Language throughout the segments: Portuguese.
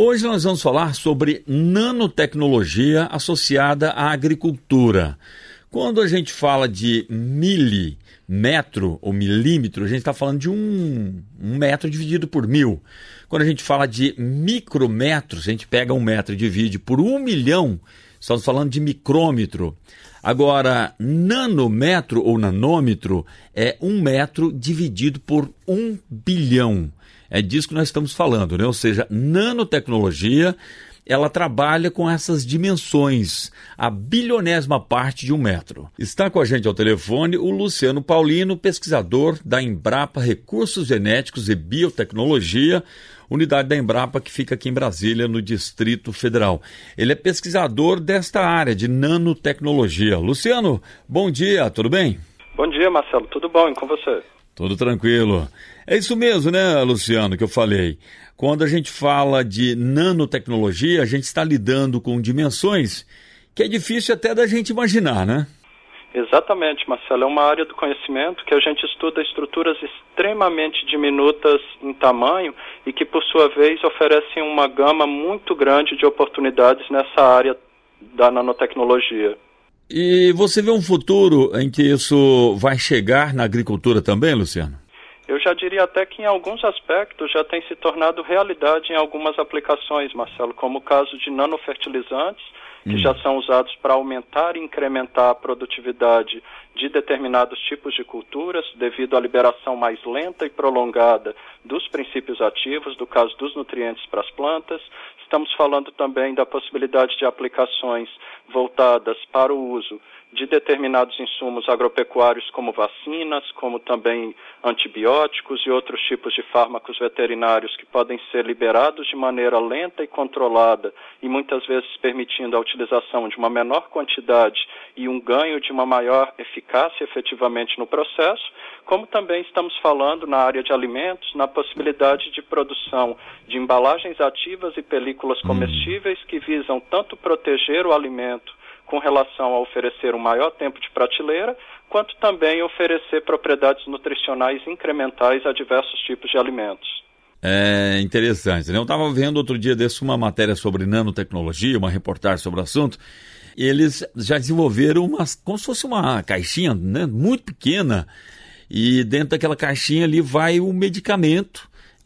Hoje nós vamos falar sobre nanotecnologia associada à agricultura. Quando a gente fala de milímetro ou milímetro, a gente está falando de um metro dividido por 1000. Quando a gente fala de micrometros, a gente pega 1 metro e divide por 1 milhão, estamos falando de micrômetro. Agora, nanômetro ou nanômetro é 1 metro dividido por 1 bilhão. É disso que nós estamos falando, né? Ou seja, nanotecnologia, ela trabalha com essas dimensões, a bilionésima parte de 1 metro. Está com a gente ao telefone o Luciano Paulino, pesquisador da Embrapa Recursos Genéticos e Biotecnologia, unidade da Embrapa que fica aqui em Brasília, no Distrito Federal. Ele é pesquisador desta área de nanotecnologia. Luciano, bom dia, tudo bem? Bom dia, Marcelo, tudo bom e com você? Tudo tranquilo. É isso mesmo, né, Luciano, que eu falei. Quando a gente fala de nanotecnologia, a gente está lidando com dimensões que é difícil até da gente imaginar, né? Exatamente, Marcelo. É uma área do conhecimento que a gente estuda estruturas extremamente diminutas em tamanho e que, por sua vez, oferecem uma gama muito grande de oportunidades nessa área da nanotecnologia. E você vê um futuro em que isso vai chegar na agricultura também, Luciano? Eu já diria até que em alguns aspectos já tem se tornado realidade em algumas aplicações, Marcelo, como o caso de nanofertilizantes, que já são usados para aumentar e incrementar a produtividade de determinados tipos de culturas, devido à liberação mais lenta e prolongada dos princípios ativos, do caso dos nutrientes para as plantas. Estamos falando também da possibilidade de aplicações voltadas para o uso de determinados insumos agropecuários como vacinas, como também antibióticos e outros tipos de fármacos veterinários que podem ser liberados de maneira lenta e controlada e muitas vezes permitindo a utilização de uma menor quantidade e um ganho de uma maior eficácia efetivamente no processo, como também estamos falando na área de alimentos, na possibilidade de produção de embalagens ativas e películas comestíveis que visam tanto proteger o alimento com relação a oferecer um maior tempo de prateleira, quanto também oferecer propriedades nutricionais incrementais a diversos tipos de alimentos. É interessante, né? Eu estava vendo outro dia desse uma matéria sobre nanotecnologia, uma reportagem sobre o assunto, e eles já desenvolveram como se fosse uma caixinha, né, muito pequena, e dentro daquela caixinha ali vai o medicamento.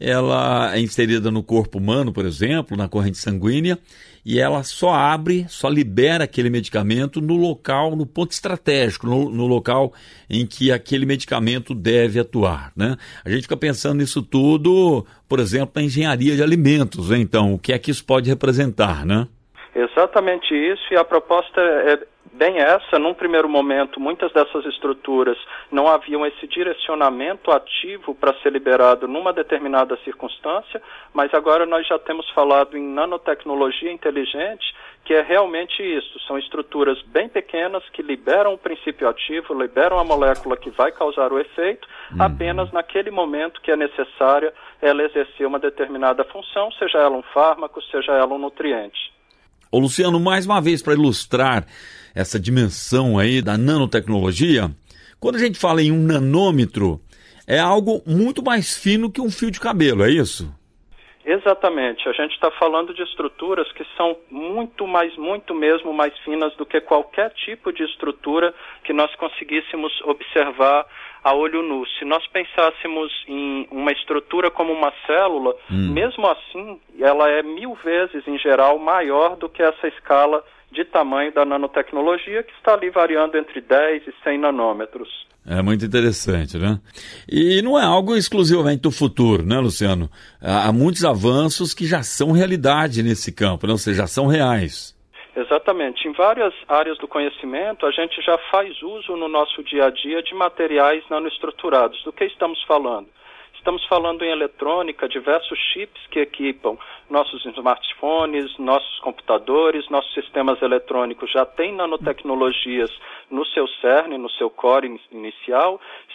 Ela é inserida no corpo humano, por exemplo, na corrente sanguínea, e ela só abre, só libera aquele medicamento no local, no ponto estratégico, no local em que aquele medicamento deve atuar, né? A gente fica pensando nisso tudo, por exemplo, na engenharia de alimentos, né? Então, o que é que isso pode representar, né? Exatamente isso, e a proposta é bem essa. Num primeiro momento, muitas dessas estruturas não haviam esse direcionamento ativo para ser liberado numa determinada circunstância, mas agora nós já temos falado em nanotecnologia inteligente, que é realmente isso. São estruturas bem pequenas que liberam o princípio ativo, liberam a molécula que vai causar o efeito, apenas naquele momento que é necessária ela exercer uma determinada função, seja ela um fármaco, seja ela um nutriente. Ô Luciano, mais uma vez para ilustrar essa dimensão aí da nanotecnologia, quando a gente fala em um nanômetro, é algo muito mais fino que um fio de cabelo, é isso? Exatamente. A gente está falando de estruturas que são muito mesmo mais finas do que qualquer tipo de estrutura que nós conseguíssemos observar a olho nu. Se nós pensássemos em uma estrutura como uma célula, mesmo assim, ela é 1000 vezes, em geral, maior do que essa escala de tamanho da nanotecnologia, que está ali variando entre 10 e 100 nanômetros. É muito interessante, né? E não é algo exclusivamente do futuro, né, Luciano? Há muitos avanços que já são realidade nesse campo, né? Ou seja, já são reais. Exatamente. Em várias áreas do conhecimento, a gente já faz uso no nosso dia a dia de materiais nanoestruturados. Do que estamos falando? Estamos falando em eletrônica, diversos chips que equipam nossos smartphones, nossos computadores, nossos sistemas eletrônicos já têm nanotecnologias no seu cerne, no seu core inicial.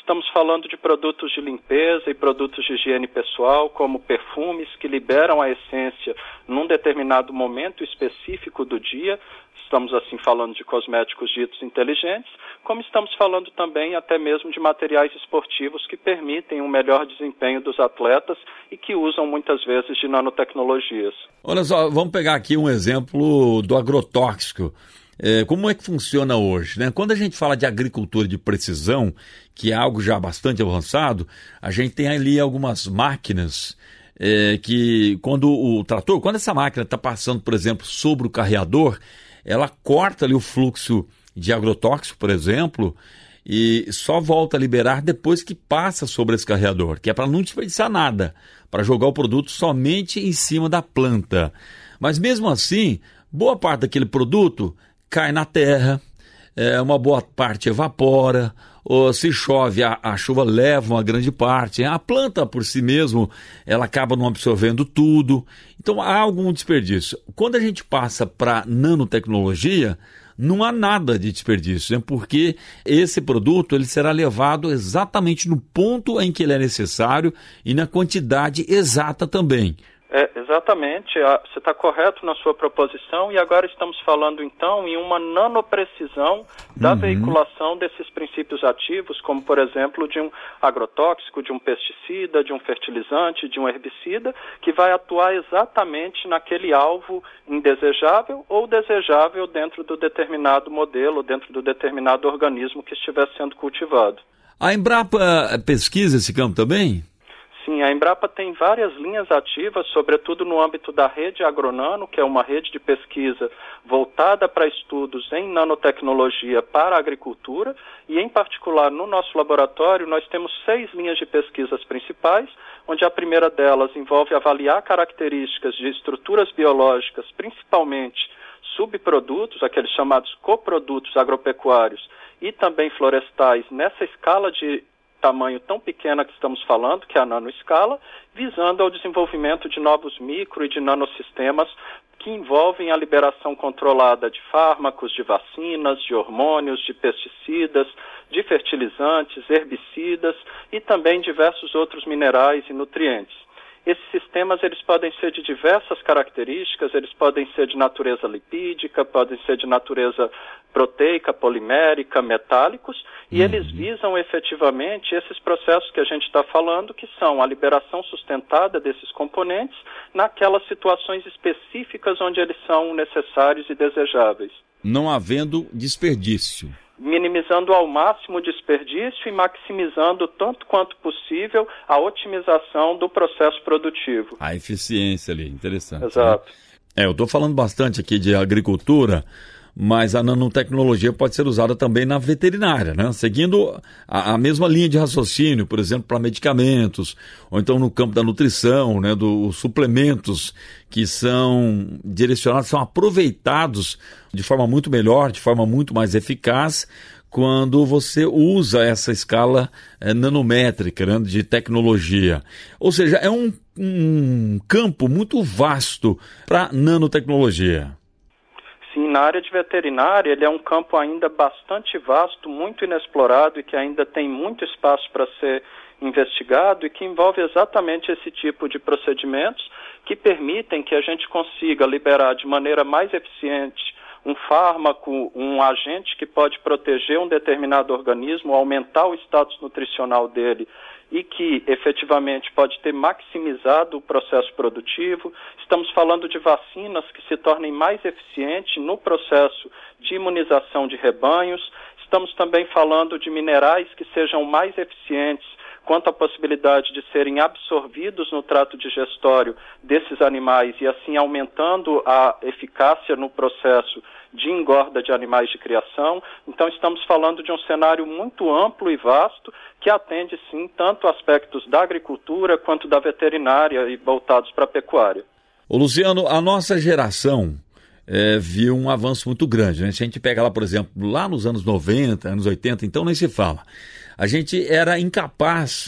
Estamos falando de produtos de limpeza e produtos de higiene pessoal, como perfumes que liberam a essência num determinado momento específico do dia. Estamos, assim, falando de cosméticos ditos inteligentes, como estamos falando também até mesmo de materiais esportivos que permitem um melhor desempenho dos atletas e que usam muitas vezes de nanotecnologias. Olha só, vamos pegar aqui um exemplo do agrotóxico. Como é que funciona hoje, né? Quando a gente fala de agricultura de precisão, que é algo já bastante avançado, a gente tem ali algumas máquinas que quando essa máquina está passando, por exemplo, sobre o carreador, ela corta ali o fluxo de agrotóxico, por exemplo, e só volta a liberar depois que passa sobre esse carreador, que é para não desperdiçar nada, para jogar o produto somente em cima da planta. Mas mesmo assim, boa parte daquele produto cai na terra, uma boa parte evapora, ou se chove, a chuva leva uma grande parte. A planta por si mesmo, ela acaba não absorvendo tudo. Então há algum desperdício. Quando a gente passa para nanotecnologia, não há nada de desperdício, né? Porque esse produto ele será levado exatamente no ponto em que ele é necessário e na quantidade exata também. Exatamente, você está correto na sua proposição e agora estamos falando então em uma nanoprecisão da veiculação desses princípios ativos, como por exemplo de um agrotóxico, de um pesticida, de um fertilizante, de um herbicida, que vai atuar exatamente naquele alvo indesejável ou desejável dentro do determinado modelo, dentro do determinado organismo que estiver sendo cultivado. A Embrapa pesquisa esse campo também? Sim, a Embrapa tem várias linhas ativas, sobretudo no âmbito da rede Agronano, que é uma rede de pesquisa voltada para estudos em nanotecnologia para a agricultura, e em particular no nosso laboratório nós temos 6 linhas de pesquisas principais, onde a primeira delas envolve avaliar características de estruturas biológicas, principalmente subprodutos, aqueles chamados coprodutos agropecuários, e também florestais nessa escala de tamanho tão pequena que estamos falando, que é a nanoescala, visando ao desenvolvimento de novos micro e de nanossistemas que envolvem a liberação controlada de fármacos, de vacinas, de hormônios, de pesticidas, de fertilizantes, herbicidas e também diversos outros minerais e nutrientes. Esses sistemas eles podem ser de diversas características, eles podem ser de natureza lipídica, podem ser de natureza proteica, polimérica, metálicos, e eles visam efetivamente esses processos que a gente está falando, que são a liberação sustentada desses componentes naquelas situações específicas onde eles são necessários e desejáveis. Não havendo desperdício. Minimizando ao máximo o desperdício e maximizando tanto quanto possível a otimização do processo produtivo. A eficiência ali, interessante. Exato. Né? Eu estou falando bastante aqui de agricultura, mas a nanotecnologia pode ser usada também na veterinária, né? Seguindo a mesma linha de raciocínio, por exemplo, para medicamentos, ou então no campo da nutrição, né? Dos suplementos que são direcionados, são aproveitados de forma muito melhor, de forma muito mais eficaz, quando você usa essa escala nanométrica, né, de tecnologia. Ou seja, é um campo muito vasto para nanotecnologia. Sim, na área de veterinária, ele é um campo ainda bastante vasto, muito inexplorado e que ainda tem muito espaço para ser investigado e que envolve exatamente esse tipo de procedimentos que permitem que a gente consiga liberar de maneira mais eficiente um fármaco, um agente que pode proteger um determinado organismo, aumentar o status nutricional dele e que efetivamente pode ter maximizado o processo produtivo. Estamos falando de vacinas que se tornem mais eficientes no processo de imunização de rebanhos. Estamos também falando de minerais que sejam mais eficientes quanto à possibilidade de serem absorvidos no trato digestório desses animais e assim aumentando a eficácia no processo de engorda de animais de criação. Então estamos falando de um cenário muito amplo e vasto que atende sim tanto aspectos da agricultura quanto da veterinária e voltados para a pecuária. Ô Luciano, a nossa geração viu um avanço muito grande, né? Se a gente pega lá, por exemplo, lá nos anos 90, anos 80, então nem se fala. A gente era incapaz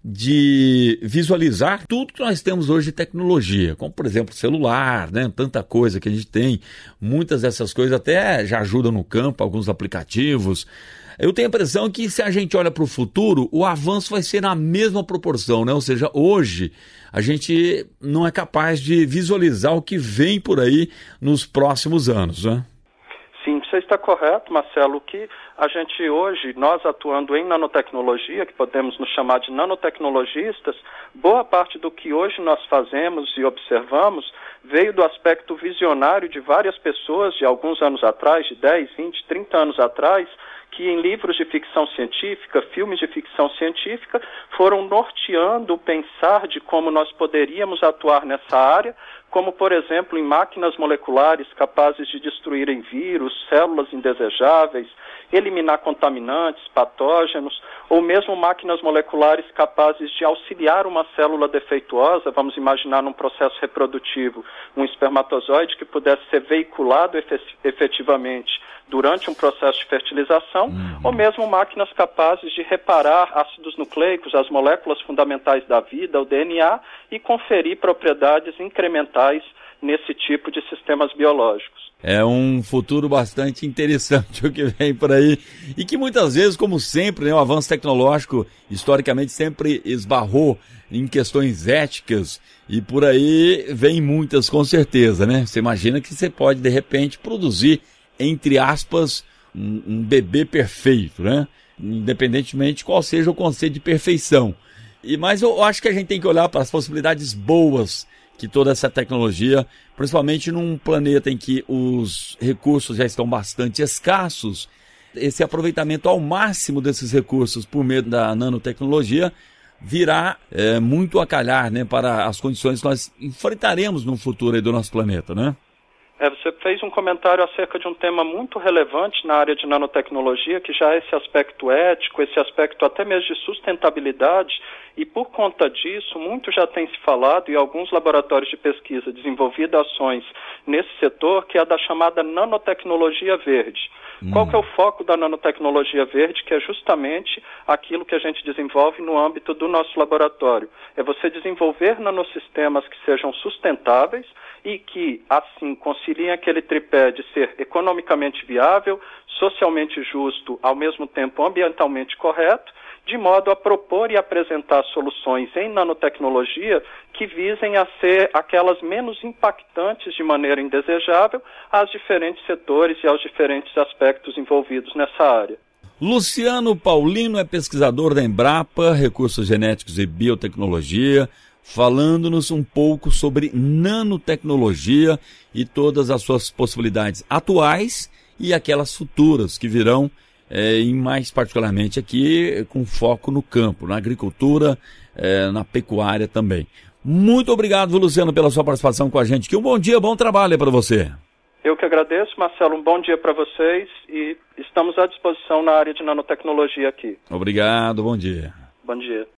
de visualizar tudo que nós temos hoje de tecnologia, como, por exemplo, celular, né? Tanta coisa que a gente tem, muitas dessas coisas até já ajudam no campo, alguns aplicativos. Eu tenho a impressão que se a gente olha para o futuro, o avanço vai ser na mesma proporção, né? Ou seja, hoje a gente não é capaz de visualizar o que vem por aí nos próximos anos, né? Sim, você está correto, Marcelo, que a gente hoje, nós atuando em nanotecnologia, que podemos nos chamar de nanotecnologistas, boa parte do que hoje nós fazemos e observamos veio do aspecto visionário de várias pessoas de alguns anos atrás, de 10, 20, 30 anos atrás, que em livros de ficção científica, filmes de ficção científica, foram norteando o pensar de como nós poderíamos atuar nessa área, como, por exemplo, em máquinas moleculares capazes de destruírem vírus, células indesejáveis, eliminar contaminantes, patógenos, ou mesmo máquinas moleculares capazes de auxiliar uma célula defeituosa, vamos imaginar num processo reprodutivo, um espermatozoide que pudesse ser veiculado efetivamente durante um processo de fertilização, ou mesmo máquinas capazes de reparar ácidos nucleicos, as moléculas fundamentais da vida, o DNA, e conferir propriedades incrementais nesse tipo de sistemas biológicos. É um futuro bastante interessante o que vem por aí e que muitas vezes, como sempre, né, o avanço tecnológico historicamente sempre esbarrou em questões éticas e por aí vem muitas com certeza, né? Você imagina que você pode de repente produzir, entre aspas, um bebê perfeito, né? Independentemente de qual seja o conceito de perfeição. Mas eu acho que a gente tem que olhar para as possibilidades boas que toda essa tecnologia, principalmente num planeta em que os recursos já estão bastante escassos, esse aproveitamento ao máximo desses recursos por meio da nanotecnologia virá muito a calhar, né, para as condições que nós enfrentaremos no futuro aí do nosso planeta, né? Você fez um comentário acerca de um tema muito relevante na área de nanotecnologia, que já é esse aspecto ético, esse aspecto até mesmo de sustentabilidade, e por conta disso, muito já tem se falado, e alguns laboratórios de pesquisa desenvolvido ações nesse setor, que é a da chamada nanotecnologia verde. Qual que é o foco da nanotecnologia verde? Que é justamente aquilo que a gente desenvolve no âmbito do nosso laboratório. É você desenvolver nanosistemas que sejam sustentáveis e que, assim, conciliem aquele tripé de ser economicamente viável, socialmente justo, ao mesmo tempo ambientalmente correto, de modo a propor e apresentar soluções em nanotecnologia que visem a ser aquelas menos impactantes de maneira indesejável aos diferentes setores e aos diferentes aspectos envolvidos nessa área. Luciano Paulino é pesquisador da Embrapa, Recursos Genéticos e Biotecnologia, falando-nos um pouco sobre nanotecnologia e todas as suas possibilidades atuais e aquelas futuras que virão, e mais particularmente aqui com foco no campo, na agricultura, na pecuária também. Muito obrigado, Luciano, pela sua participação com a gente. Que um bom dia, bom trabalho para você. Eu que agradeço, Marcelo. Um bom dia para vocês e estamos à disposição na área de nanotecnologia aqui. Obrigado, bom dia. Bom dia.